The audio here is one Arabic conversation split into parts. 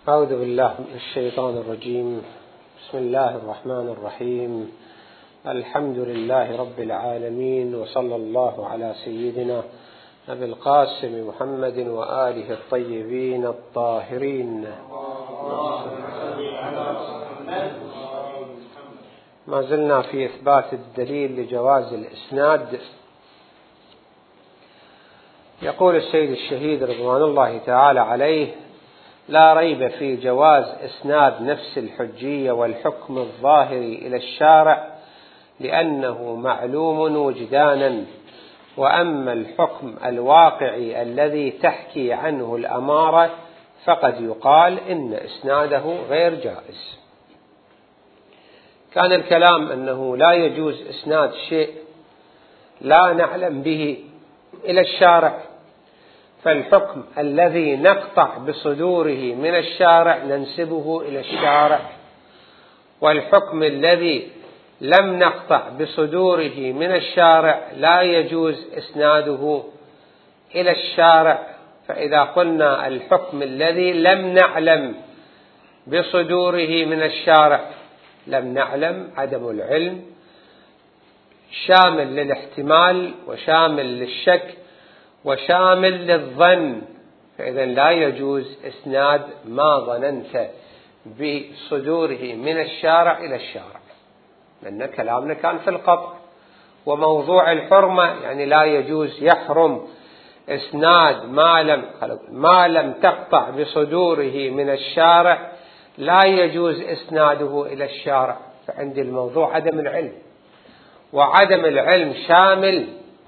أعوذ بالله من الشيطان الرجيم. بسم الله الرحمن الرحيم. الحمد لله رب العالمين، وصلى الله على سيدنا أبي القاسم محمد وآله الطيبين الطاهرين. ما زلنا في إثبات الدليل لجواز الإسناد. يقول السيد الشهيد رضوان الله تعالى عليه: لا ريب في جواز إسناد نفس الحجية والحكم الظاهر إلى الشارع، لأنه معلوم وجدانا، وأما الحكم الواقعي الذي تحكي عنه الأمارة فقد يقال إن إسناده غير جائز. كان الكلام أنه لا يجوز إسناد شيء لا نعلم به إلى الشارع، فالحكم الذي نقطع بصدوره من الشارع ننسبه إلى الشارع، والحكم الذي لم نقطع بصدوره من الشارع لا يجوز إسناده إلى الشارع. فإذا قلنا الحكم الذي لم نعلم بصدوره من الشارع، لم نعلم عدم العلم شامل للاحتمال وشامل للشك وشامل للظن، فإذا لا يجوز إسناد ما ظننت بصدوره من الشارع إلى الشارع، لأن كلامنا كان في القطع وموضوع الحرمة، يعني لا يجوز، يحرم إسناد ما لم تقطع بصدوره من الشارع، لا يجوز إسناده إلى الشارع. فعند الموضوع عدم العلم، وعدم العلم شامل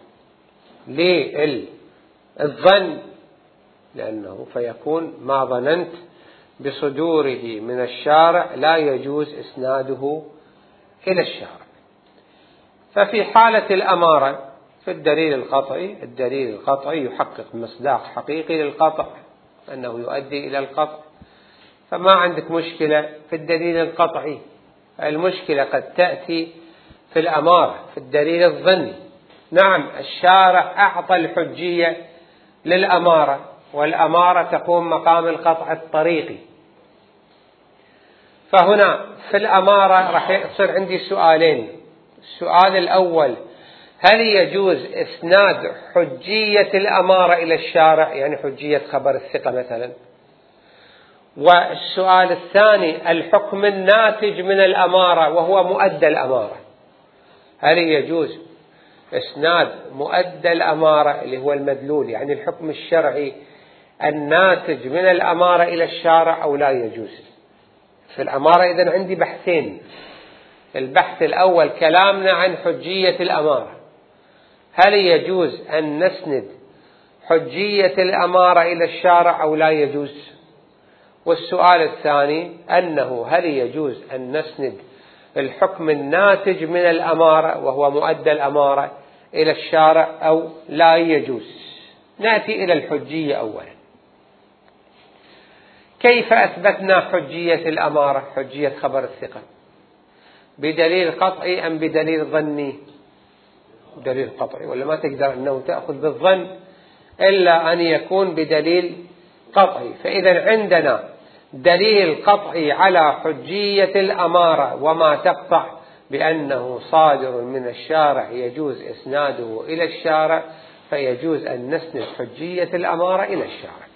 للظن، لأنه فيكون ما ظننت بصدوره من الشارع لا يجوز إسناده إلى الشارع. ففي حالة الأمارة في الدليل القطعي يحقق مصداق حقيقي للقطع أنه يؤدي إلى القطع، فما عندك مشكلة في الدليل القطعي. المشكلة قد تأتي في الأمارة في الدليل الظني. نعم، الشارع أعطى الحجية للأمارة، والأمارة تقوم مقام القطع الطريقي. فهنا في الأمارة راح يصير عندي سؤالين. السؤال الأول: هل يجوز إسناد حجية الأمارة إلى الشارع، يعني حجية خبر الثقة مثلا؟ والسؤال الثاني: الحكم الناتج من الأمارة وهو مؤدى الأمارة، هل يجوز إسناد مؤدى الأمارة اللي هو المدلول، يعني الحكم الشرعي الناتج من الأمارة إلى الشارع، أو لا يجوز؟ في الأمارة إذن عندي بحثين. البحث الأول كلامنا عن حجية الأمارة، هل يجوز أن نسند حجية الأمارة إلى الشارع أو لا يجوز؟ والسؤال الثاني أنه هل يجوز أن نسند الحكم الناتج من الأمارة وهو مؤدى الأمارة إلى الشارع أو لا يجوز؟ نأتي إلى الحجية أولا. كيف أثبتنا حجية الأمارة، حجية خبر الثقة؟ بدليل قطعي أم بدليل ظني؟ دليل قطعي، ولا ما تقدر أنه تأخذ بالظن إلا أن يكون بدليل قطعي. فإذا عندنا دليل قطعي على حجية الأمارة وما تقطع بأنه صادر من الشارع يجوز إسناده إلى الشارع، فيجوز أن نسند حجية الأمارة إلى الشارع.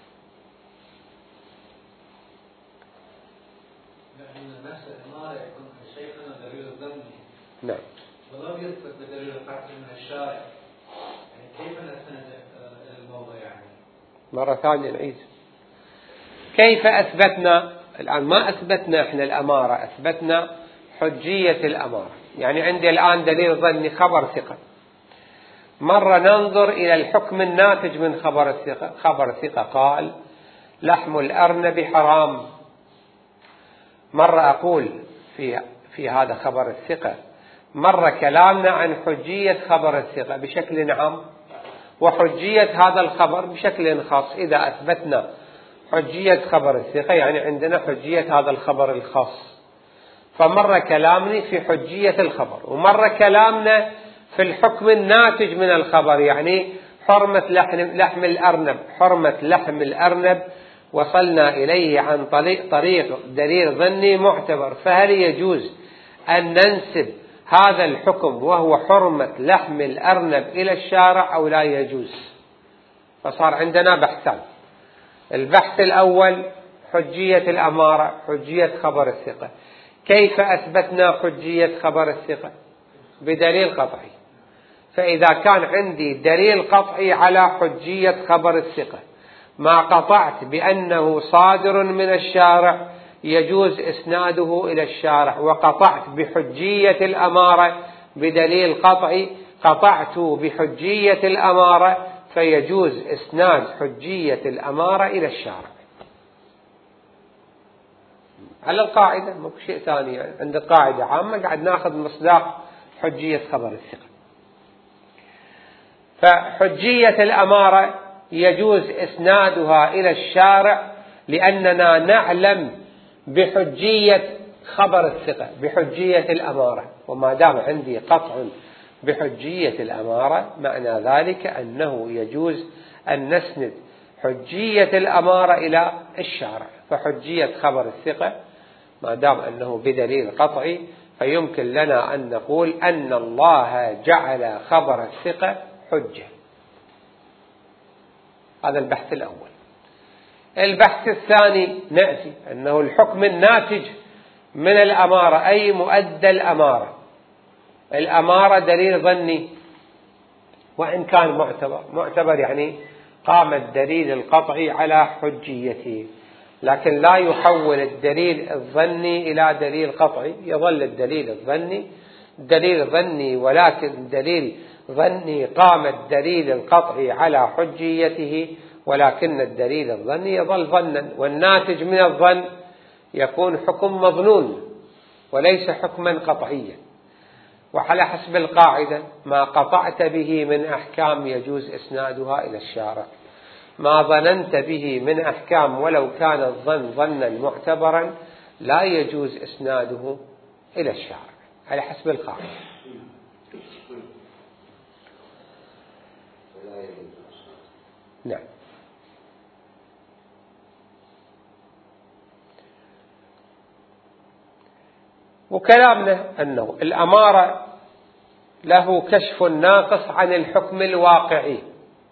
لأن نفس الأمارة يكون شيئا دليل ظني. نعم. ولم يثبت بدليل قطعي من الشارع، يعني كيف نستند الموضوع؟ يعني مرة ثانية نعيد. كيف أثبتنا؟ الآن ما أثبتنا إحنا الأمارة، أثبتنا حجية الأمارة. يعني عندي الآن دليل ظني خبر ثقة، مرة ننظر إلى الحكم الناتج من خبر الثقة. خبر الثقة قال لحم الأرنب حرام، مرة أقول في هذا خبر الثقة، مرة كلامنا عن حجية خبر الثقة بشكل عام وحجية هذا الخبر بشكل خاص. إذا أثبتنا حجية خبر الثقة يعني عندنا حجية هذا الخبر الخاص، فمرة كلامني في حجية الخبر، ومرة كلامنا في الحكم الناتج من الخبر، يعني حرمة لحم الأرنب، حرمة لحم الأرنب وصلنا إليه عن طريق دليل ظني معتبر، فهل يجوز أن ننسب هذا الحكم وهو حرمة لحم الأرنب إلى الشارع أو لا يجوز؟ فصار عندنا بحثان. البحث الأول حجية الأمارة، حجية خبر الثقة. كيف أثبتنا حجية خبر الثقة؟ بدليل قطعي. فإذا كان عندي دليل قطعي على حجية خبر الثقة ما قطعت بأنه صادر من الشارع يجوز إسناده إلى الشارع، وقطعت بحجية الأمارة بدليل قطعي قطعت بحجية الأمارة فيجوز إسناد حجية الأمارة إلى الشارع. على القاعدة مو شيء ثاني، يعني عند قاعدة عامة قاعد ناخذ مصداق حجية خبر الثقة. فحجية الأمارة يجوز إسنادها إلى الشارع لأننا نعلم بحجية خبر الثقة بحجية الأمارة، وما دام عندي قطع بحجية الأمارة معنى ذلك أنه يجوز أن نسند حجية الأمارة إلى الشارع. فحجية خبر الثقة ما دام أنه بدليل قطعي فيمكن لنا أن نقول أن الله جعل خبر الثقة حجة. هذا البحث الأول. البحث الثاني نأتي أنه الحكم الناتج من الأمارة أي مؤدى الأمارة. الأمارة دليل ظني وإن كان معتبر يعني قام الدليل القطعي على حجيته، لكن لا يحول الدليل الظني إلى دليل قطعي، يظل الدليل الظني دليل ظني، ولكن دليل ظني قام الدليل القطعي على حجيته، ولكن الدليل الظني يظل ظنا، والناتج من الظن يكون حكم مظنون وليس حكما قطعيا. وعلى حسب القاعدة ما قطعت به من أحكام يجوز إسنادها إلى الشارع، ما ظننت به من أحكام ولو كان الظن ظنا معتبرا لا يجوز إسناده إلى الشارع على حسب القاعدة. نعم. وكلامنا أنه الأمارة له كشف ناقص عن الحكم الواقعي.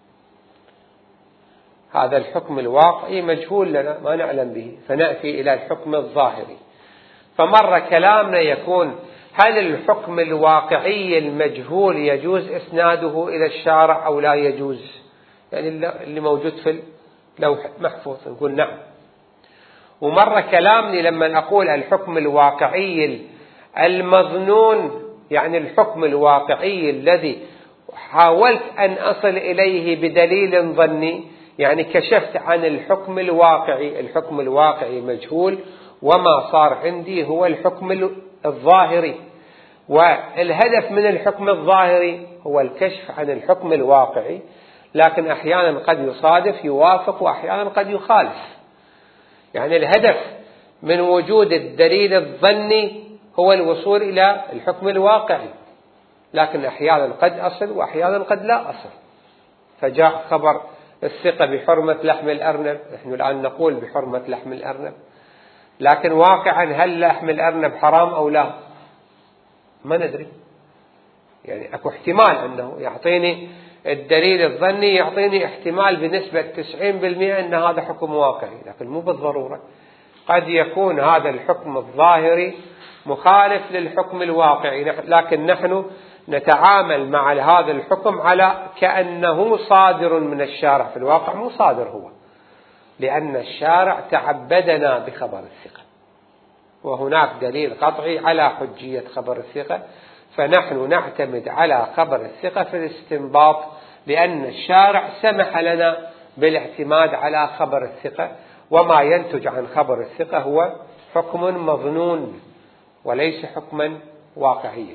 هذا الحكم الواقعي مجهول لنا ما نعلم به، فنأتي إلى الحكم الظاهري. فمر كلامنا يكون هل الحكم الواقعي المجهول يجوز إسناده إلى الشارع أو لا يجوز؟ يعني اللي موجود في اللوح محفوظ نقول نعم. ومر كلامني لما أقول الحكم الواقعي المظنون، يعني الحكم الواقعي الذي حاولت أن أصل إليه بدليل ظني، يعني كشفت عن الحكم الواقعي. الحكم الواقعي مجهول، وما صار عندي هو الحكم الظاهري، والهدف من الحكم الظاهري هو الكشف عن الحكم الواقعي، لكن أحيانا قد يصادف يوافق وأحيانا قد يخالف. يعني الهدف من وجود الدليل الظني هو الوصول إلى الحكم الواقعي، لكن أحيانا قد أصل وأحيانا قد لا أصل. فجاء خبر الثقة بحرمة لحم الأرنب، نحن الآن نقول بحرمة لحم الأرنب، لكن واقعا هل لحم الأرنب حرام أو لا ما ندري. يعني أكو احتمال أنه يعطيني الدليل الظني يعطيني احتمال بنسبة 90% أن هذا حكم واقعي، لكن مو بالضرورة. قد يكون هذا الحكم الظاهري مخالف للحكم الواقعي، لكن نحن نتعامل مع هذا الحكم على كأنه صادر من الشارع. في الواقع مو صادر هو، لأن الشارع تعبدنا بخبر الثقة، وهناك دليل قطعي على حجية خبر الثقة، فنحن نعتمد على خبر الثقة في الاستنباط، لأن الشارع سمح لنا بالاعتماد على خبر الثقة، وما ينتج عن خبر الثقة هو حكم مظنون وليس حكما واقعيا.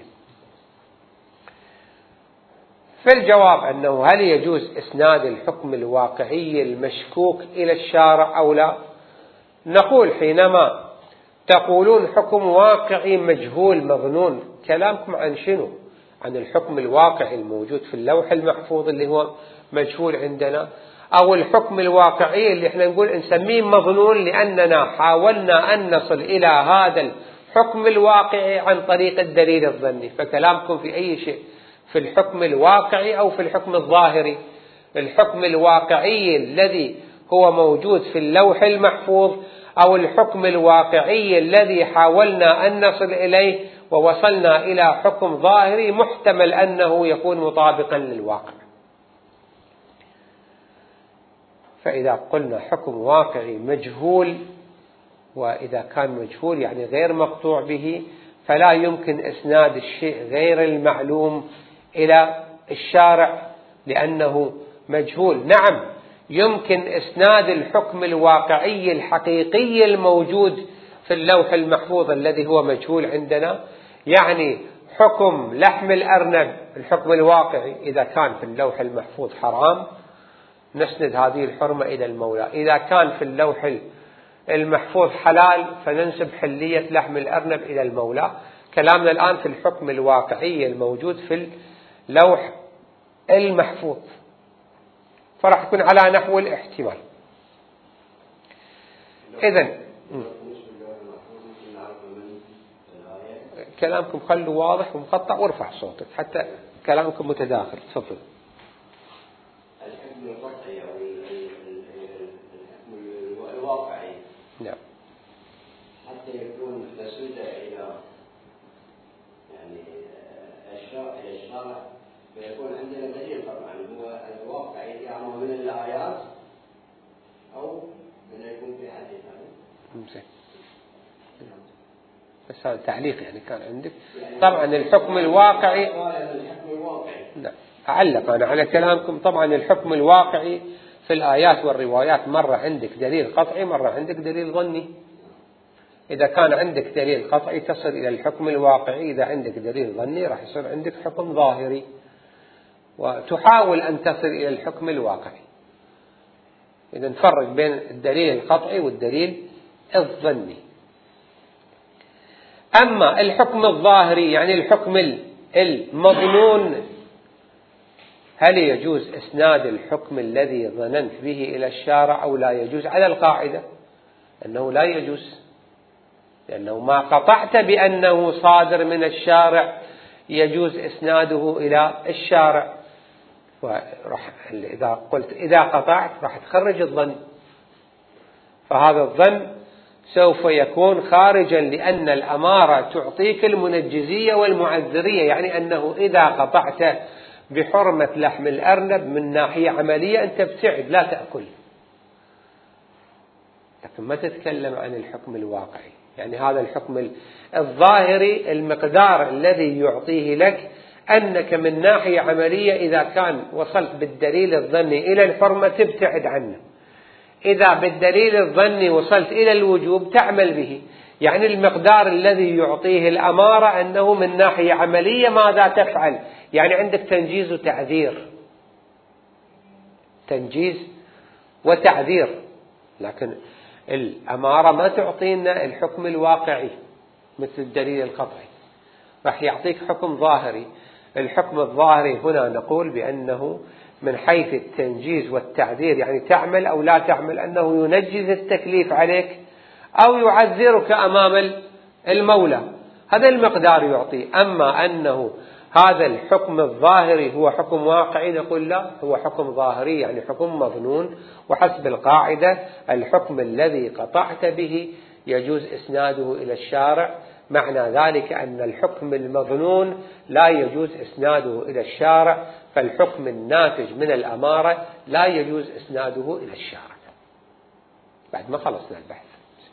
فالجواب أنه هل يجوز إسناد الحكم الواقعي المشكوك إلى الشارع أو لا؟ نقول حينما تقولون حكم واقعي مجهول مظنون، كلامكم عن شنو؟ عن الحكم الواقعي الموجود في اللوح المحفوظ اللي هو مجهول عندنا، أو الحكم الواقعي اللي احنا نقول نسميه مظنون لأننا حاولنا أن نصل إلى هذا الحكم الواقعي عن طريق الدليل الظني. فكلامكم في أي شيء، في الحكم الواقعي أو في الحكم الظاهري. الحكم الواقعي الذي هو موجود في اللوح المحفوظ، أو الحكم الواقعي الذي حاولنا أن نصل إليه ووصلنا إلى حكم ظاهري محتمل أنه يكون مطابقا للواقع. فإذا قلنا حكم واقعي مجهول، وإذا كان مجهول يعني غير مقطوع به، فلا يمكن إسناد الشيء غير المعلوم إلى الشارع لأنه مجهول. نعم يمكن إسناد الحكم الواقعي الحقيقي الموجود في اللوح المحفوظ الذي هو مجهول عندنا، يعني حكم لحم الأرنب الحكم الواقعي إذا كان في اللوح المحفوظ حرام نسند هذه الحرمة إلى المولى، إذا كان في اللوح المحفوظ حلال فننسب حلية لحم الأرنب إلى المولى. كلامنا الآن في الحكم الواقعي الموجود في اللوح المحفوظ، فراح يكون على نحو الاحتمال. إذن كلامكم خلوا واضح ومقطع وارفع صوتك حتى كلامكم متداخل. تفضل. الحكم القطعي أو الحكم الواقعي نعم حتى يكون مسودة إلى يعني الشارع فيكون عندنا دليل طبعا هو الواقعي يعني من الآيات أو من يكون في حديث. بس هذا تعليق يعني كان عندك. طبعا الحكم الواقعي لا أعلق أنا على كلامكم. طبعا الحكم الواقعي في الآيات والروايات مرة عندك دليل قطعي مرة عندك دليل ظني. إذا كان عندك دليل قطعي تصل إلى الحكم الواقعي، إذا عندك دليل ظني راح يصير عندك حكم ظاهري وتحاول أن تصل إلى الحكم الواقعي. إذا نفرق بين الدليل القطعي والدليل الظني. أما الحكم الظاهري يعني الحكم المظنون، هل يجوز إسناد الحكم الذي ظننت به إلى الشارع أو لا يجوز؟ على القاعدة أنه لا يجوز، لأنه ما قطعت بأنه صادر من الشارع يجوز إسناده إلى الشارع. إذا قلت إذا قطعت راح تخرج الظن، فهذا الظن سوف يكون خارجا، لأن الأمارة تعطيك المنجزية والمعذرية، يعني أنه إذا قطعت بحرمة لحم الأرنب من ناحية عملية أنت ابتعد لا تأكل، لكن ما تتكلم عن الحكم الواقعي. يعني هذا الحكم الظاهري المقدار الذي يعطيه لك أنك من ناحية عملية إذا كان وصلت بالدليل الظني إلى الحرمة تبتعد عنه، إذا بالدليل الظني وصلت إلى الوجوب تعمل به. يعني المقدار الذي يعطيه الأمارة أنه من ناحية عملية ماذا تفعل، يعني عندك تنجيز وتعذير، تنجيز وتعذير، لكن الأمارة ما تعطينا الحكم الواقعي مثل الدليل القطعي، راح يعطيك حكم ظاهري. الحكم الظاهري هنا نقول بأنه من حيث التنجيز والتعذير، يعني تعمل أو لا تعمل، أنه ينجز التكليف عليك أو يعذرك أمام المولى، هذا المقدار يعطيه. أما أنه هذا الحكم الظاهري هو حكم واقعي نقول لا، هو حكم ظاهري يعني حكم مظنون. وحسب القاعدة الحكم الذي قطعت به يجوز إسناده إلى الشارع، معنى ذلك أن الحكم المظنون لا يجوز إسناده إلى الشارع، فالحكم الناتج من الأمارة لا يجوز إسناده إلى الشارع. بعد ما خلصنا البحث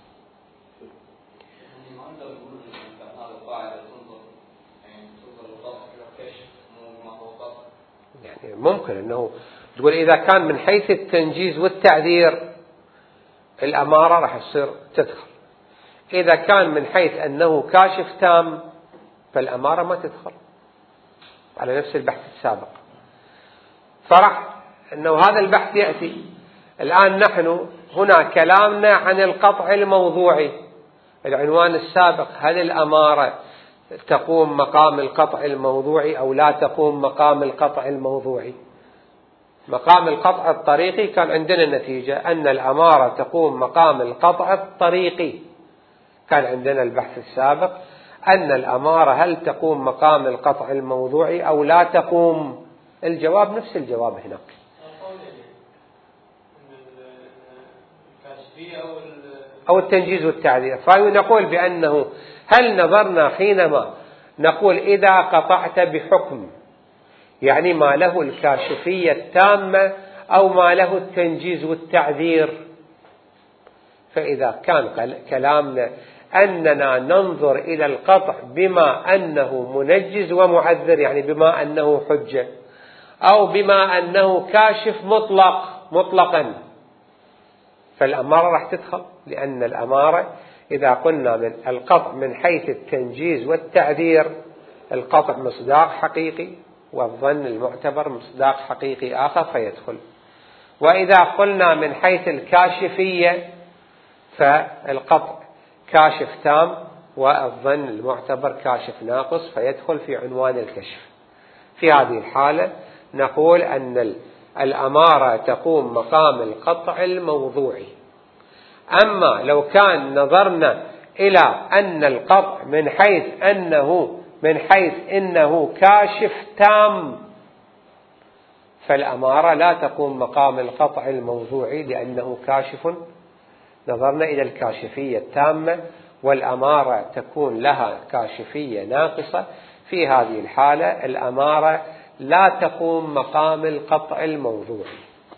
يعني ممكن أنه تقول إذا كان من حيث التنجيز والتعذير الأمارة راح تصير تدخل، إذا كان من حيث أنه كاشف تام فالأمارة ما تدخل، على نفس البحث السابق. فرح أنه هذا البحث يأتي الآن. نحن هنا كلامنا عن القطع الموضوعي، العنوان السابق هل الأمارة تقوم مقام القطع الموضوعي أو لا تقوم مقام القطع الموضوعي. مقام القطع الطريقي كان عندنا النتيجة أن الأمارة تقوم مقام القطع الطريقي. كان عندنا البحث السابق أن الأمارة هل تقوم مقام القطع الموضوعي أو لا تقوم. الجواب نفس الجواب هناك. أو التنجيز والتعذير. فنقول بأنه هل نظرنا حينما نقول إذا قطعت بحكم يعني ما له الكاشفية التامة أو ما له التنجيز والتعذير. فإذا كان كلامنا أننا ننظر إلى القطع بما أنه منجز ومعذر يعني بما أنه حجة أو بما أنه كاشف مطلقا فالأمارة راح تدخل. لأن الأمارة إذا قلنا من القطع من حيث التنجيز والتعذير القطع مصداق حقيقي والظن المعتبر مصداق حقيقي آخر فيدخل. وإذا قلنا من حيث الكاشفية فالقطع كاشف تام والظن المعتبر كاشف ناقص فيدخل في عنوان الكشف. في هذه الحالة نقول أن الأمارة تقوم مقام القطع الموضوعي. أما لو كان نظرنا إلى أن القطع من حيث إنه كاشف تام فالأمارة لا تقوم مقام القطع الموضوعي لأنه كاشف. نظرنا إلى الكاشفية التامة والأمارة تكون لها كاشفية ناقصة. في هذه الحالة الأمارة لا تقوم مقام القطع الموضوعي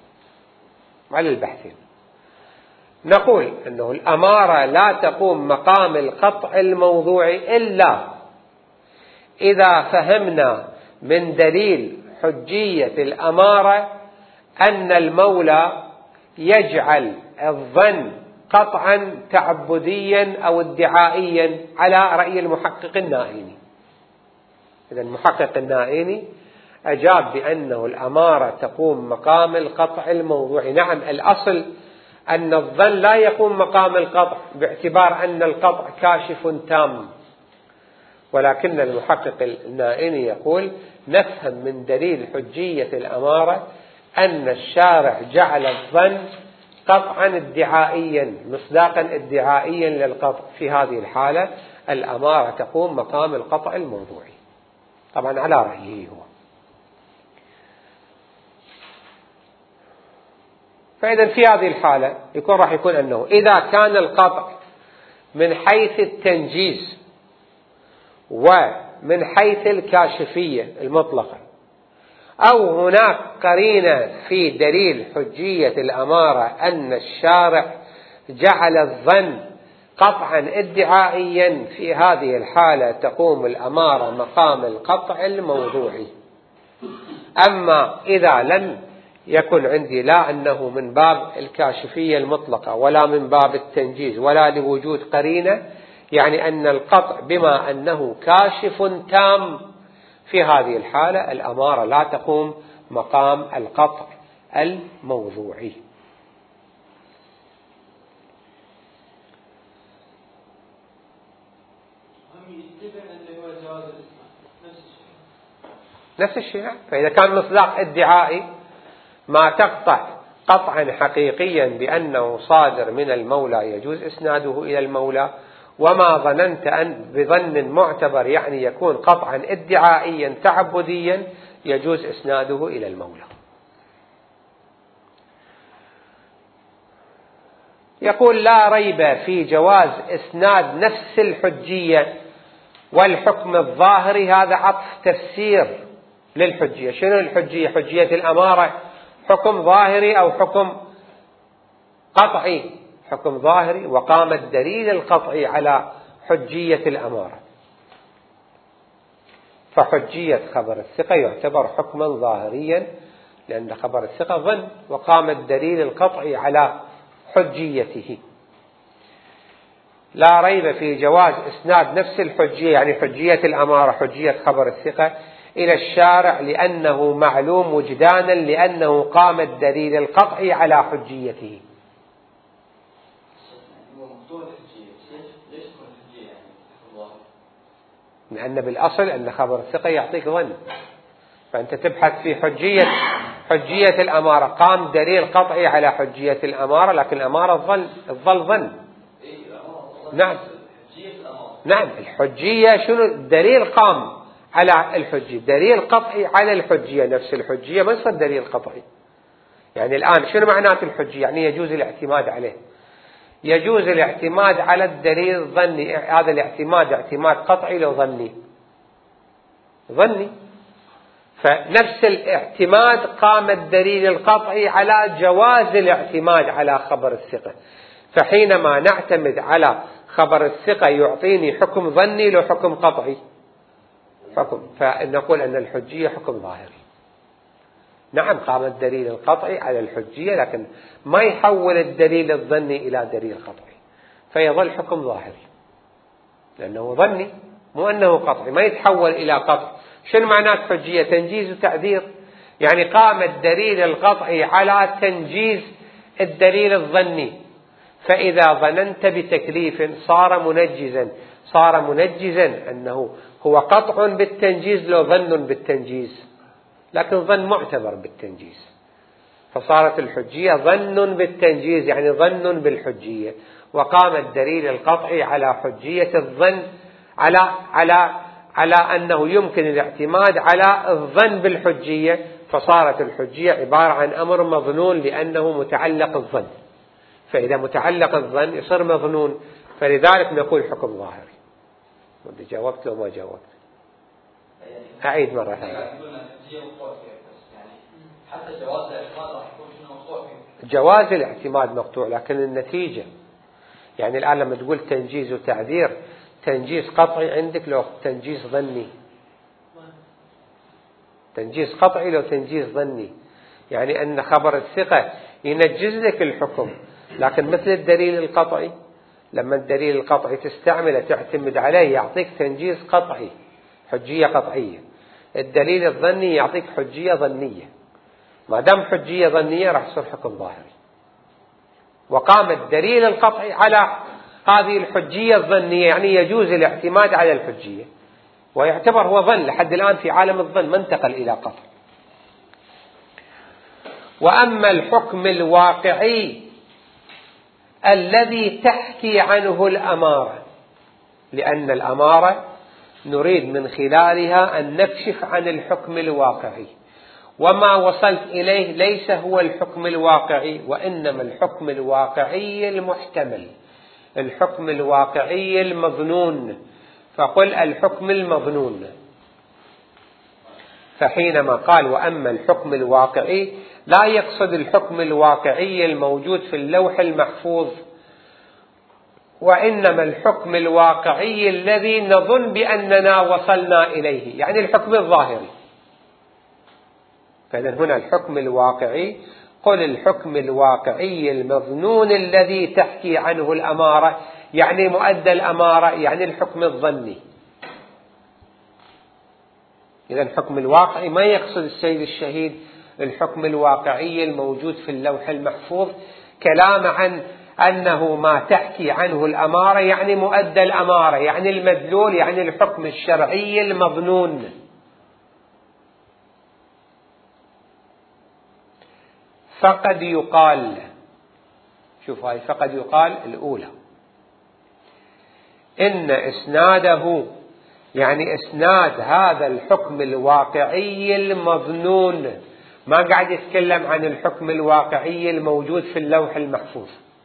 على البحثين. نقول أنه الأمارة لا تقوم مقام القطع الموضوعي إلا إذا فهمنا من دليل حجية الأمارة أن المولى يجعل الظن قطعا تعبديا أو ادعائيا على رأي المحقق النائيني. إذا المحقق النائيني أجاب بأنه الأمارة تقوم مقام القطع الموضوعي. نعم الأصل أن الظن لا يقوم مقام القطع باعتبار أن القطع كاشف تام ولكن المحقق النائيني يقول نفهم من دليل حجية الأمارة أن الشارع جعل الظن قطعا ادعائيا مصداقا ادعائيا للقطع. في هذه الحالة الأمارة تقوم مقام القطع الموضوعي طبعا على رأيه هو. فإذا في هذه الحالة راح يكون أنه إذا كان القطع من حيث التنجيز ومن حيث الكاشفية المطلقة أو هناك قرينة في دليل حجية الأمارة أن الشارع جعل الظن قطعا ادعائيا في هذه الحالة تقوم الأمارة مقام القطع الموضوعي. أما إذا لم يكن عندي لا أنه من باب الكاشفية المطلقة ولا من باب التنجيز ولا لوجود قرينة يعني أن القطع بما أنه كاشف تام في هذه الحالة الأمارة لا تقوم مقام القطع الموضوعي. نفس الشيء. فإذا كان مصداق ادعائي ما تقطع قطعا حقيقيا بأنه صادر من المولى يجوز إسناده إلى المولى وما ظننت أن بظن معتبر يعني يكون قطعا ادعائيا تعبديا يجوز إسناده إلى المولى. يقول لا ريب في جواز إسناد نفس الحجية والحكم الظاهري. هذا عطف تفسير للحجية. شنو الحجية؟ حجية الأمارة حكم ظاهري أو حكم قطعي؟ حكم ظاهري وقام الدليل القطعي على حجية الأمارة. فحجية خبر الثقة يعتبر حكما ظاهريا لأن خبر الثقة ظن وقام الدليل القطعي على حجيته. لا ريب في جواز إسناد نفس الحجية يعني حجية الأمارة حجية خبر الثقة إلى الشارع لأنه معلوم وجدانا لأنه قام الدليل القطعي على حجيته. لأن بالأصل أن خبر الثقة يعطيك ظن فأنت تبحث في حجية الأمارة، قام دليل قطعي على حجية الأمارة، لكن الأمارة تظل ظن. نعم نعم، الحجية شنو؟ الدليل قام على الحجية، دليل قطعي على الحجية، نفس الحجية ما يصير دليل قطعي. يعني الآن شنو معنات الحجية؟ يعني يجوز الاعتماد عليه، يجوز الاعتماد على الدليل الظني. هذا الاعتماد اعتماد قطعي لو ظني، فنفس الاعتماد قام الدليل القطعي على جواز الاعتماد على خبر الثقة. فحينما نعتمد على خبر الثقة يعطيني حكم ظني لو حكم قطعي، فنقول أن الحجية حكم ظاهري. نعم، قام الدليل القطعي على الحجية، لكن ما يحول الدليل الظني إلى دليل قطعي، فيظل حكم ظاهري لأنه ظني مو أنه قطعي، ما يتحول إلى قطع. شنو معنات حجية؟ تنجيز وتعذير، يعني قام الدليل القطعي على تنجيز الدليل الظني. فإذا ظننت بتكليف صار منجزا أنه هو قطع بالتنجيز لو ظن بالتنجيز، لكن ظن معتبر بالتنجيز، فصارت الحجية ظن بالتنجيز، يعني ظن بالحجية، وقام الدليل القطعي على حجية الظن، على أنه يمكن الاعتماد على الظن بالحجية، فصارت الحجية عبارة عن أمر مظنون لأنه متعلق الظن، فإذا متعلق الظن يصير مظنون، فلذلك نقول حكم ظاهري. جاوبت لو ما جاوبت؟ أعيد مرة ثانية. جواز الاعتماد مقطوع، لكن النتيجة، يعني الآن لما تقول تنجيز وتعذير، تنجيز قطعي عندك لو تنجيز ظني، تنجيز قطعي لو تنجيز ظني، يعني أن خبر الثقة ينجز لك الحكم، لكن مثل الدليل القطعي، لما الدليل القطعي تستعمله تعتمد عليه يعطيك تنجيز قطعي، حجية قطعية. الدليل الظني يعطيك حجية ظنية، ما دام حجية ظنية راح يصير حكم ظاهري. وقام الدليل القطعي على هذه الحجية الظنية، يعني يجوز الاعتماد على الحجية، ويعتبر هو ظن لحد الآن في عالم الظن، ما انتقل إلى قطع. وأما الحكم الواقعي الذي تحكي عنه الأمارة، لأن الأمارة نريد من خلالها أن نكشف عن الحكم الواقعي، وما وصلت إليه ليس هو الحكم الواقعي، وإنما الحكم الواقعي المحتمل، الحكم الواقعي المظنون، فقل الحكم المظنون. فحينما قال وأما الحكم الواقعي لا يقصد الحكم الواقعي الموجود في اللوح المحفوظ، وإنما الحكم الواقعي الذي نظن بأننا وصلنا إليه، يعني الحكم الظاهري. فإذن هنا الحكم الواقعي، قل الحكم الواقعي المظنون الذي تحكي عنه الأمارة، يعني مؤدى الأمارة، يعني الحكم الظني. إذن الحكم الواقعي ما يقصد السيد الشهيد الحكم الواقعي الموجود في اللوح المحفوظ كلام عن أنه ما تحكي عنه الأمارة يعني مؤدى الأمارة، يعني المدلول، يعني الحكم الشرعي المظنون. فقد يقال، شوف هاي فقد يقال الأولى، إن إسناده، يعني إسناد هذا الحكم الواقعي المظنون، ما قاعد يتكلم عن الحكم الواقعي الموجود في اللوح المحفوظ،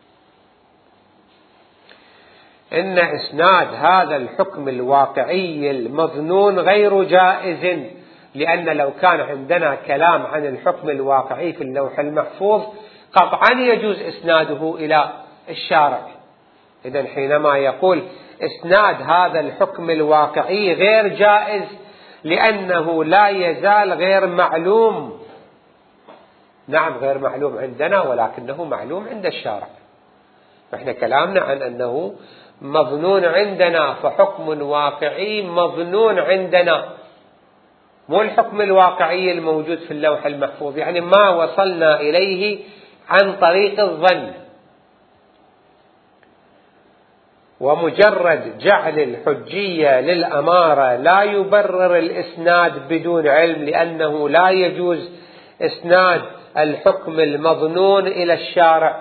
إن إسناد هذا الحكم الواقعي المظنون غير جائز، لأن لو كان عندنا كلام عن الحكم الواقعي في اللوح المحفوظ قطعا يجوز إسناده إلى الشارع. إذن حينما يقول إسناد هذا الحكم الواقعي غير جائز لأنه لا يزال غير معلوم، نعم غير معلوم عندنا ولكنه معلوم عند الشارع، فإحنا كلامنا عن أنه مظنون عندنا، فحكم واقعي مظنون عندنا، مو الحكم الواقعي الموجود في اللوح المحفوظ، يعني ما وصلنا إليه عن طريق الظن. ومجرد جعل الحجية للأمارة لا يبرر الإسناد بدون علم، لأنه لا يجوز إسناد الحكم المظنون إلى الشارع،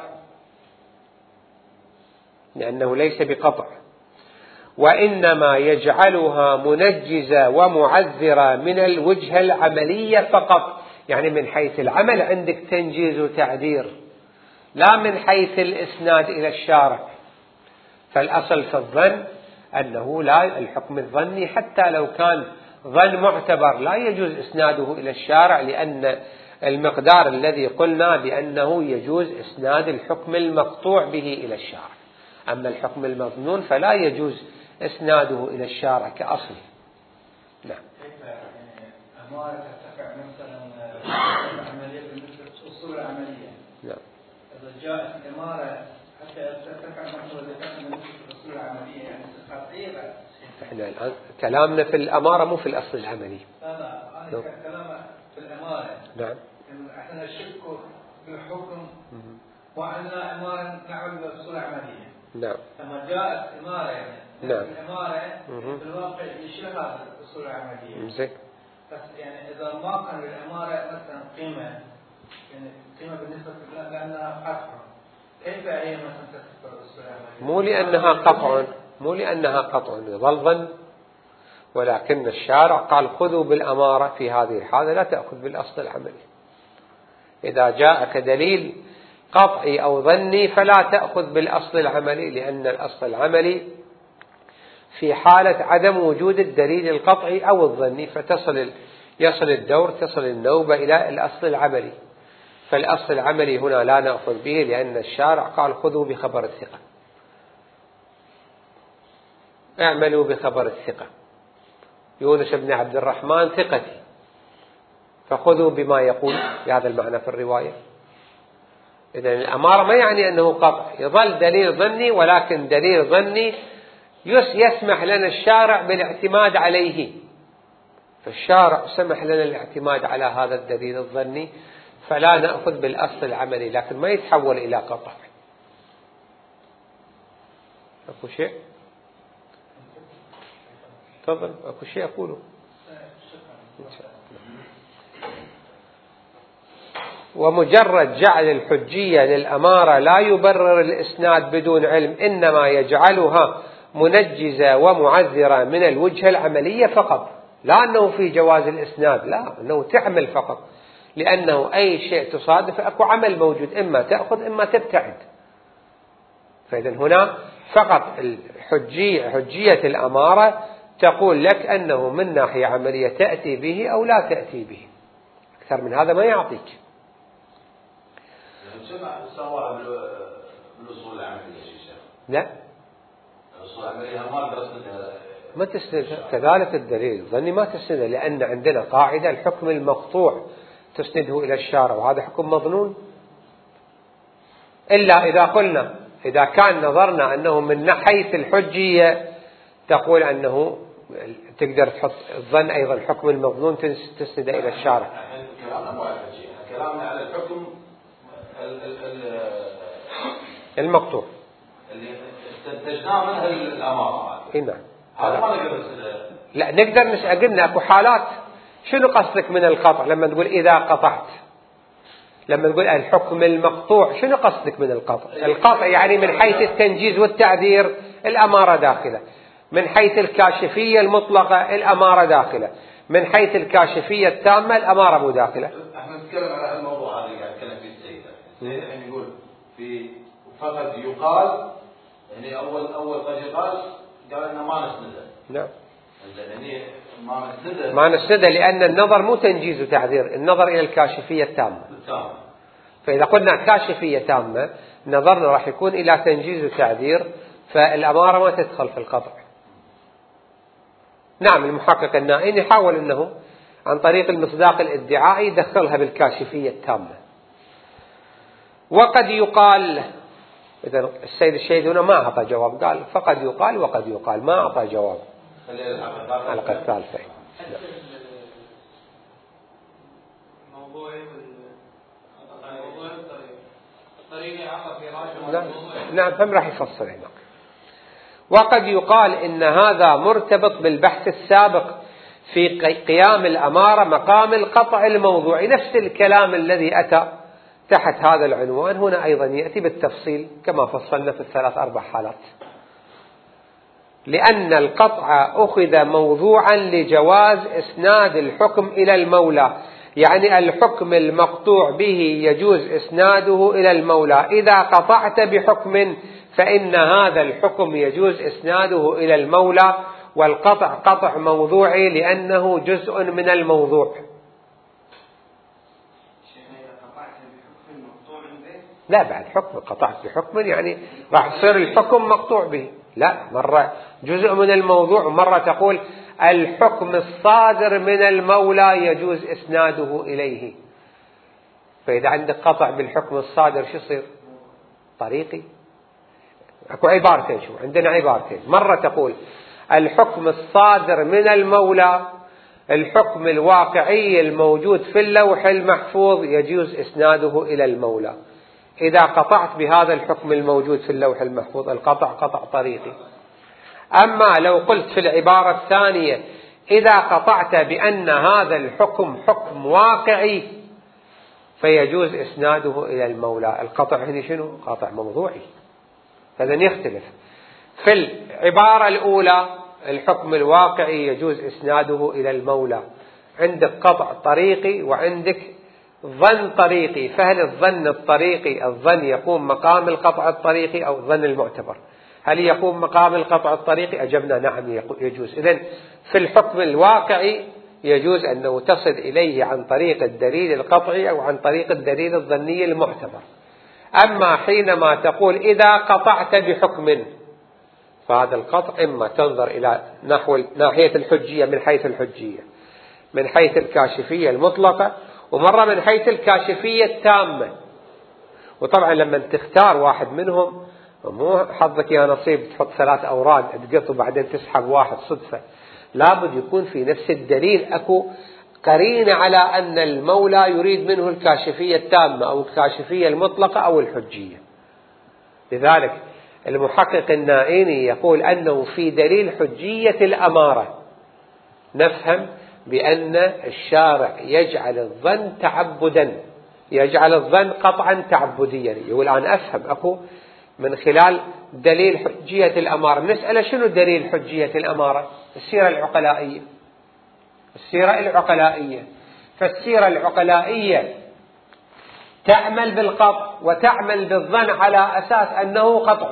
لأنه ليس بقطع، وإنما يجعلها منجزة ومعذرة من الوجهة العملية فقط، يعني من حيث العمل عندك تنجيز وتعذير، لا من حيث الإسناد إلى الشارع. فالأصل في الظن أنه لا، الحكم الظني حتى لو كان ظن معتبر لا يجوز إسناده إلى الشارع، لأن المقدار الذي قلنا بأنه يجوز إسناد الحكم المقطوع به إلى الشارع. أما الحكم المظنون فلا يجوز إسناده إلى الشارع كأصل. نعم. أمارة ترتفع مثلا عملية بالنسبة للأصول العملية. نعم. إذا جاءت الأمارة حتى ترتفع مثلا بالنسبة للأصول العملية يعني خطيرة. إحنا الآن كلامنا في الأمارة مو في الأصل العملي. لا أنا كلام في الأمارة. نعم. إحنا نشك بالحكم وعندنا أمارة نعمل بالأصول العملية. نعم. لما جاءت أمارة يعني. نعم. الأمارة في الواقع يشيل هذا الأصول العملية. زين. بس يعني إذا ما كان للأمارة مثلا قيمة، يعني قيمة بالنسبة لأنها قطع، كيف هي مثلا تذكر الأصول العملية؟ مو لأنها قطع يظل ظن، ولكن الشارع قال خذوا بالأمارة في هذه الحالة، لا تأخذ بالأصل العملي. إذا جاءك دليل قطعي أو ظني فلا تأخذ بالأصل العملي، لأن الأصل العملي في حالة عدم وجود الدليل القطعي أو الظني، يصل الدور، تصل النوبة إلى الأصل العملي. فالأصل العملي هنا لا نأخذ به، لأن الشارع قال خذوا بخبر الثقة، اعملوا بخبر الثقة، يونس بن عبد الرحمن ثقتي، فخذوا بما يقول بهذا المعنى في الرواية. إذن الأمارة ما يعني أنه قطع، يظل دليل ظني، ولكن دليل ظني يسمح لنا الشارع بالاعتماد عليه، فالشارع سمح لنا الاعتماد على هذا الدليل الظني، فلا نأخذ بالأصل العملي، لكن ما يتحول إلى قطع. أكو شيء؟ تفضل. أكو شيء أقوله؟ ومجرد جعل الحجية للأمارة لا يبرر الإسناد بدون علم، إنما يجعلها منجزة ومعذرة من الوجهة العملية فقط، لا أنه في جواز الإسناد، لا، أنه تعمل فقط، لأنه أي شيء تصادف أكو عمل موجود، إما تأخذ إما تبتعد. فإذا هنا فقط حجية الأمارة تقول لك أنه من ناحية عملية تأتي به أو لا تأتي به، أكثر من هذا ما يعطيك. سواء بالأصول العملية شيء. لا. الأصول العملية ما تسند كذلك الدليل الظني ما تسنده، لأن عندنا قاعدة الحكم المقطوع تسنده إلى الشارع، وهذا حكم مظنون، إلا إذا قلنا إذا كان نظرنا أنه من حيث الحجية تقول أنه تقدر تحط الظن أيضا حكم المظنون تسنده إلى الشارع. كلامنا مو على الحجية، كلامنا على الحكم المقطوع اللي استنتجناه منها الأمارة. نعم. هذا ما نقدر لا نقدر نسأل، قلنا أكو حالات. شنو قصدك من القطع لما تقول إذا قطعت؟ لما تقول الحكم المقطوع شنو قصدك من القطع؟ القطع يعني من حيث التنجيز والتعذير الأمارة داخلة، من حيث الكاشفية المطلقة الأمارة داخلة، من حيث الكاشفية التامة الأمارة مو داخلة. احنا نتكلم على الموضوع هذا اللي قاعد نتكلم فيه السيد يعني يقول في فقد يقال، يعني أول قد يقال قال إنه ما نسنده. نعم. يعني ما ما نسنده لأن النظر مو تنجيز وتعذير، النظر إلى الكاشفية التامة. فإذا قلنا كاشفية تامة نظرنا راح يكون إلى تنجيز وتعذير، فالأمارة ما تدخل في القطع. نعم المحقق النائين يحاول أنه عن طريق المصداق الادعائي يدخلها بالكاشفية التامة. وقد يقال، إذا السيد الشهيد هنا ما أعطى جواب، قال فقد يقال وقد يقال، ما أعطى جواب على الحلقة الثالثة. نعم هم راح يفصل هناك. وقد يقال إن هذا مرتبط بالبحث السابق في قيام الأمارة مقام القطع الموضوعي. نفس الكلام الذي أتى تحت هذا العنوان هنا أيضا يأتي بالتفصيل كما فصلنا في 3-4 حالات. لأن القطع أخذ موضوعا لجواز إسناد الحكم إلى المولى، يعني الحكم المقطوع به يجوز إسناده إلى المولى. إذا قطعت بحكم فإن هذا الحكم يجوز إسناده إلى المولى، والقطع قطع موضوعي لأنه جزء من الموضوع. لا، بعد حكم قطعت بحكم يعني راح يصير الحكم مقطوع به. لا، مرة جزء من الموضوع، مرة تقول الحكم الصادر من المولى يجوز إسناده إليه. فإذا عندك قطع بالحكم الصادر شو يصير؟ طريقي. أكو عبارتين، شو عندنا عبارتين، مرة تقول الحكم الصادر من المولى الحكم الواقعي الموجود في اللوح المحفوظ يجوز إسناده إلى المولى. إذا قطعت بهذا الحكم الموجود في اللوح المحفوظ القطع قطع طريقي. أما لو قلت في العبارة الثانية إذا قطعت بأن هذا الحكم حكم واقعي فيجوز إسناده إلى المولى، القطع هنا شنو؟ قطع موضوعي. هذا يختلف. في العبارة الأولى الحكم الواقعي يجوز إسناده إلى المولى، عندك قطع طريقي وعندك ظن طريقي. فهل الظن الطريقي الظن يقوم مقام القطع الطريقي أو الظن المعتبر؟ هل يقوم مقام القطع الطريقي؟ أجبنا نعم يجوز. إذن في الحكم الواقعي يجوز أنه تصل إليه عن طريق الدليل القطعي أو عن طريق الدليل الظني المعتبر. أما حينما تقول إذا قطعت بحكم فهذا القطع إما تنظر إلى ناحية الحجية من حيث الحجية، من حيث الكاشفية المطلقة، ومرة من حيث الكاشفية التامة. وطبعا لما تختار واحد منهم مو حظك يا نصيب تحط 3 أوراد تقط وبعدين تسحب واحد صدفة، لابد يكون في نفس الدليل أكو قرينة على أن المولى يريد منه الكاشفية التامة أو الكاشفية المطلقة أو الحجية. لذلك المحقق النائيني يقول أنه في دليل حجية الأمارة نفهم بأن الشارع يجعل الظن تعبدا، يجعل الظن قطعا تعبديا. يقول أنا أفهم أكو من خلال دليل حجية الأمارة. نسأل شنو دليل حجية الأمارة؟ السيرة العقلائية. السيرة العقلائية. فالسيرة العقلائية تعمل بالقطع وتعمل بالظن على أساس أنه قطع.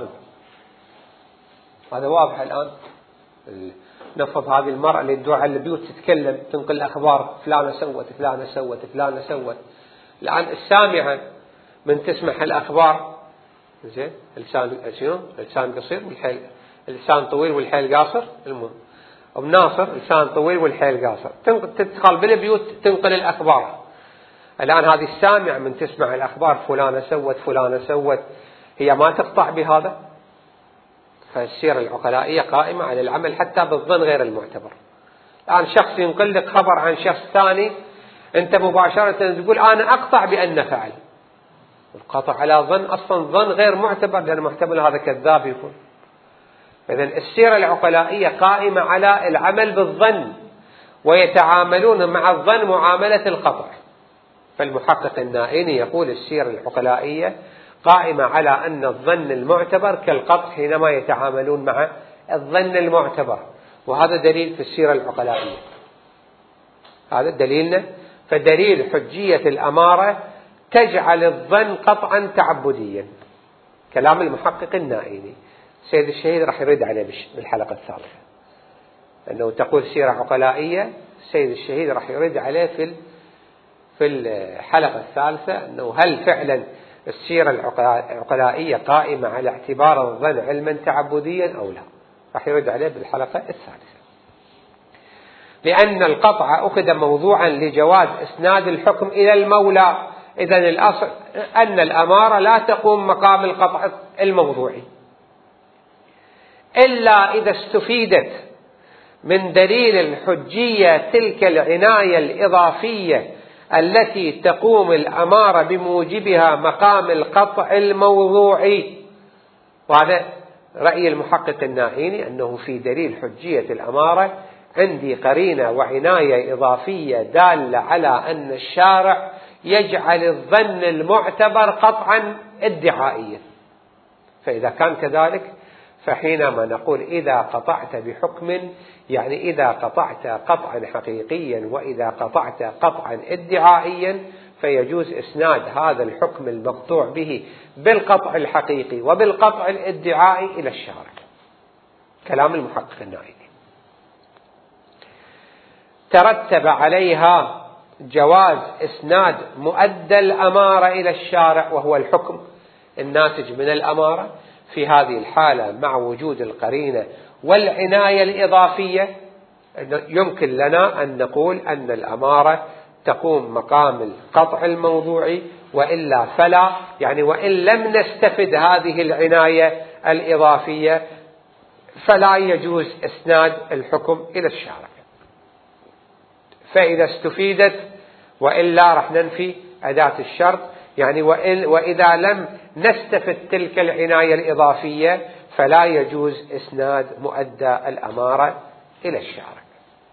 هذا واضح الآن. نفض هذه المرأة اللي تدور على البيوت تتكلم تنقل أخبار فلانة سوت فلانة سوت فلانة سوت. الآن السامعة من تسمح الأخبار زين لسان قصير والحيل لسان طويل والحيل قاصر. المهم أم ناصر لسان طويل والحيل قاصر تدخل بالبيوت تنقل الأخبار. الآن هذه السامعة من تسمع الأخبار فلانة سوت فلانة سوت هي ما تقطع بهذا. فالسيرة العقلائية قائمة على العمل حتى بالظن غير المعتبر. الآن شخص ينقل لك خبر عن شخص ثاني أنت مباشرة تقول أنا أقطع بأن فعل. القطع على ظن أصلا ظن غير معتبر لأن محتمل هذا كذاب يكون. إذن السيرة العقلائية قائمة على العمل بالظن ويتعاملون مع الظن معاملة القطع. فالمحقق النائيني يقول السيرة العقلائية قائمة على أن الظن المعتبر كالقطع حينما يتعاملون مع الظن المعتبر، وهذا دليل في السيرة العقلائية. هذا دليلنا. فدليل حجية الأمارة تجعل الظن قطعا تعبديا. كلام المحقق النائيني. سيد الشهيد راح يرد عليه بالحلقة الثالثة أنه تقول سيرة عقلائية. سيد الشهيد راح يرد عليه في الحلقة الثالثة أنه هل فعلا السيرة العقلائية قائمة على اعتبار الظن علما تعبديا أو لا. راح يرد عليه بالحلقة الثالثة. لأن القطع أخذ موضوعا لجواز إسناد الحكم إلى المولى. إذن الأصل أن الأمارة لا تقوم مقام القطع الموضوعي إلا إذا استفيدت من دليل الحجية تلك العناية الإضافية التي تقوم الأمارة بموجبها مقام القطع الموضوعي. وهذا رأي المحقق النائيني أنه في دليل حجية الأمارة عندي قرينة وعناية إضافية دالة على أن الشارع يجعل الظن المعتبر قطعا ادعائيا. فإذا كان كذلك فحينما نقول إذا قطعت بحكم يعني إذا قطعت قطعا حقيقيا وإذا قطعت قطعا ادعائيا فيجوز إسناد هذا الحكم المقطوع به بالقطع الحقيقي وبالقطع الادعائي إلى الشارع. كلام المحقق النائبي. ترتب عليها جواز إسناد مؤدى الأمارة إلى الشارع وهو الحكم الناتج من الأمارة. في هذه الحالة مع وجود القرينة والعناية الإضافية يمكن لنا أن نقول أن الأمارة تقوم مقام القطع الموضوعي، وإلا فلا، يعني وإن لم نستفد هذه العناية الإضافية فلا يجوز إسناد الحكم إلى الشارع. فإذا استفيدت وإلا رح ننفي أداة الشرط، يعني وإذا لم نستفد تلك العناية الإضافية فلا يجوز إسناد مؤدى الأمارة إلى الشارع.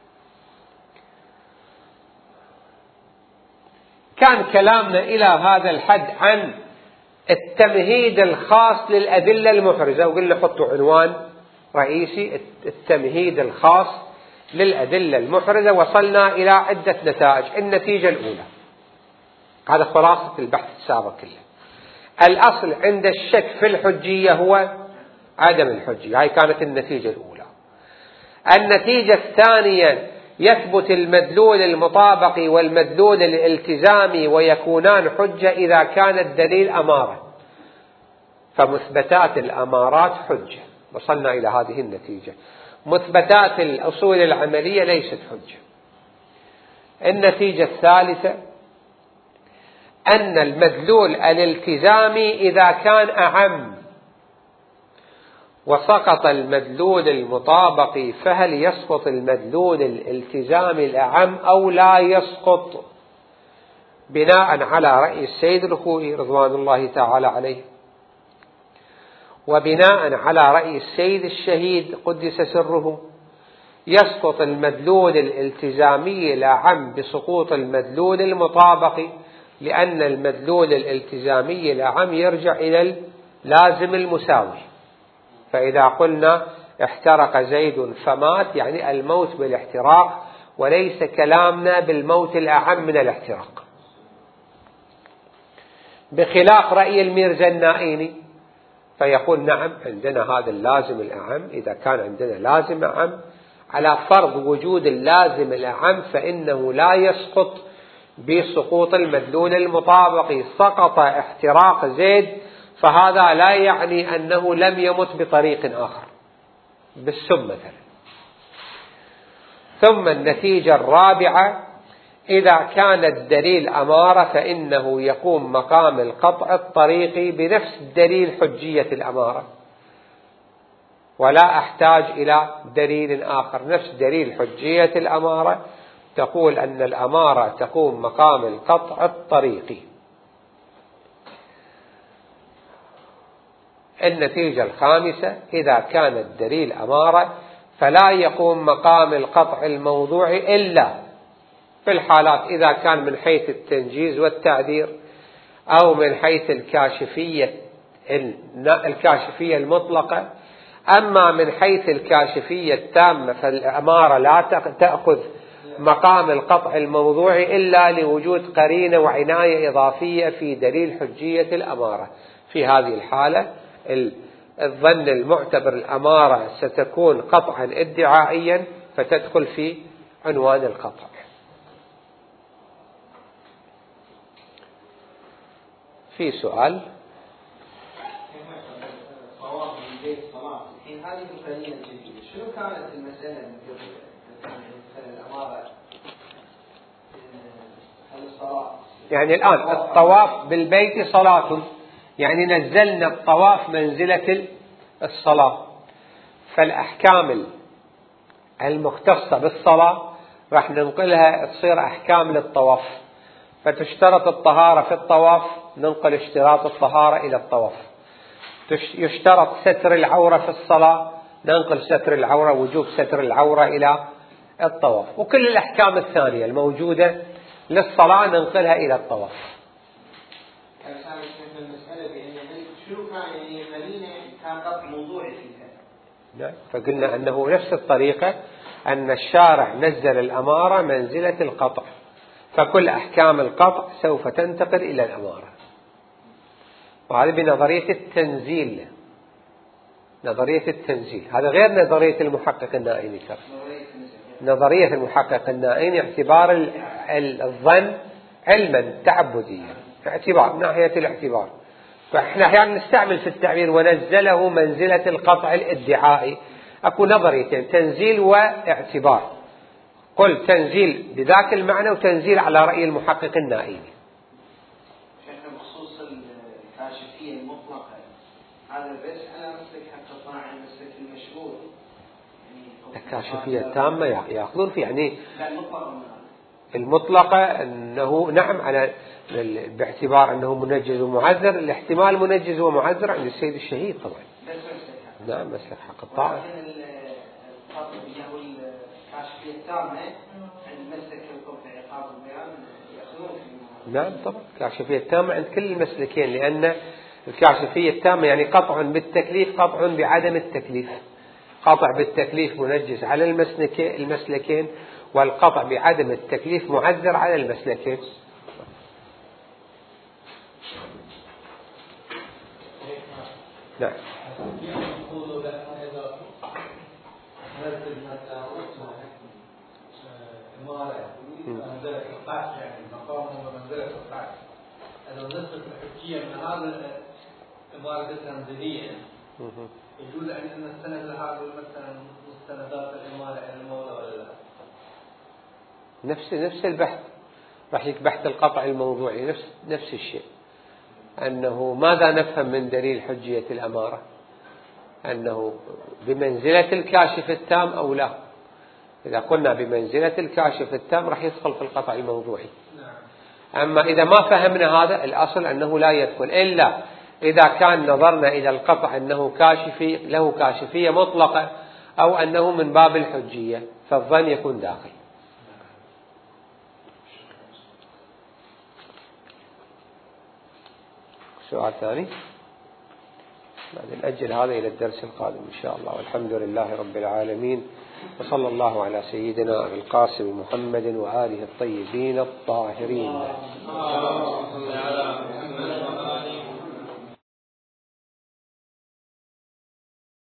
كان كلامنا إلى هذا الحد عن التمهيد الخاص للأدلة المحرزة، وقلنا حطوا عنوان رئيسي التمهيد الخاص للأدلة المحرزة. وصلنا إلى عدة نتائج. النتيجة الأولى، هذا خلاصة البحث السابق كله، الأصل عند الشك في الحجية هو عدم الحجية. هاي كانت النتيجة الأولى. النتيجة الثانية، يثبت المدلول المطابقي والمدلول الالتزامي ويكونان حجة إذا كان الدليل أمارة، فمثبتات الأمارات حجة. وصلنا إلى هذه النتيجة. مثبتات الأصول العملية ليست حجة. النتيجة الثالثة، أن المدلول الالتزامي إذا كان أعم وسقط المدلول المطابقي فهل يسقط المدلول الالتزامي الأعم أو لا يسقط؟ بناء على رأي السيد الخوئي رضوان الله تعالى عليه، وبناء على رأي السيد الشهيد قدس سره، يسقط المدلول الالتزامي الأعم بسقوط المدلول المطابقي، لأن المدلول الالتزامي الأعم يرجع إلى اللازم المساوي. فإذا قلنا احترق زيد فمات يعني الموت بالاحتراق، وليس كلامنا بالموت الأعم من الاحتراق، بخلاف رأي الميرزا النائيني فيقول نعم عندنا هذا اللازم الأعم. إذا كان عندنا لازم أعم على فرض وجود اللازم الأعم فإنه لا يسقط بسقوط المدلول المطابقي. سقط احتراق زيد فهذا لا يعني أنه لم يمت بطريق آخر بالسم مثلا. ثم النتيجة الرابعة، إذا كان الدليل أمارة فإنه يقوم مقام القطع الطريقي بنفس دليل حجية الأمارة، ولا أحتاج إلى دليل آخر. نفس دليل حجية الأمارة تقول أن الأمارة تقوم مقام القطع الطريقي. النتيجة الخامسة، إذا كان الدليل أمارة فلا يقوم مقام القطع الموضوعي إلا في الحالات إذا كان من حيث التنجيز والتعذير أو من حيث الكاشفية المطلقة. أما من حيث الكاشفية التامة فالأمارة لا تأخذ مقام القطع الموضوعي إلا لوجود قرينة وعناية إضافية في دليل حجية الأمارة. في هذه الحالة الظن المعتبر الأمارة ستكون قطعا ادعائيا فتدخل في عنوان القطع. في سؤال؟ صواب من بيت صلاة الحين هذه القرينة الجديدة شنو كانت المسألة من قبل؟ الأمارة هل الصلاة يعني الآن الطواف بالبيت صلاة، يعني نزلنا الطواف منزلة الصلاة، فالأحكام المختصة بالصلاة راح ننقلها تصير أحكام للطواف. فتشترط الطهارة في الطواف، ننقل اشتراط الطهارة إلى الطواف. يشترط ستر العورة في الصلاة، ننقل ستر العورة وجوب ستر العورة إلى الطواف، وكل الأحكام الثانية الموجودة للصلاة ننقلها إلى الطواف. شنو كان يعني المدينة كان قطع موضوعي فيها؟ نعم، فقلنا أنه نفس الطريقة، أن الشارع نزل الأمارة منزلة القطع، فكل أحكام القطع سوف تنتقل إلى الأمارة. وهذه بنظرية التنزيل، نظرية التنزيل، هذا غير نظرية المحقق النائيني. نظرية المحقق النائيني اعتبار الظن علما تعبديا، اعتبار من ناحية الاعتبار. فإحنا أحيانا نستعمل في التعبير ونزله منزلة القطع الادعائي. أكو نظريتين، تنزيل واعتبار. قل تنزيل بذاك المعنى، وتنزيل على رأي المحقق النائيني. شيخنا بخصوص الكاشفية المطلقة، هذا بس أنا مسلك حتى طلع المسلك المشهور. الكاشفية التامة يأخذون في يعني المطلقة أنه نعم على باعتبار أنه منجز ومعذر. الاحتمال منجز ومعذر عند السيد الشهيد طبعا. نعم مسلك حق الطاعة. الكاشفية التامة عند مسلك القبح عقاب البيان يأخذون. نعم طبعا الكاشفية التامة عند كل المسلكين، لأن الكاشفية التامة يعني قطع بالتكليف، قطع بعدم التكليف. قطع بالتكليف منجز على المسلكين، والقطع بعدم التكليف معذر على المسلكين. نعم. لو نسبة الحجية من هذا الإمارة التنزيلية يجوز أن نستند لهذا مثلا مستندات الإمارة إلى المولى ولا لا؟ نفس البحث، راح بحث القطع الموضوعي نفس الشيء، أنه ماذا نفهم من دليل حجية الأمارة، أنه بمنزلة الكاشف التام أو لا. إذا قلنا بمنزلة الكاشف التام راح يدخل في القطع الموضوعي. أما إذا ما فهمنا هذا، الأصل أنه لا يدخل، إلا إذا كان نظرنا إلى القطع أنه كاشفي له كاشفية مطلقة، أو أنه من باب الحجية، فالظن يكون داخل. سؤال ثاني؟ بعد نأجل هذا إلى الدرس القادم إن شاء الله. والحمد لله رب العالمين، وصلى الله على سيدنا أبي القاسم محمد وآله الطيبين الطاهرين.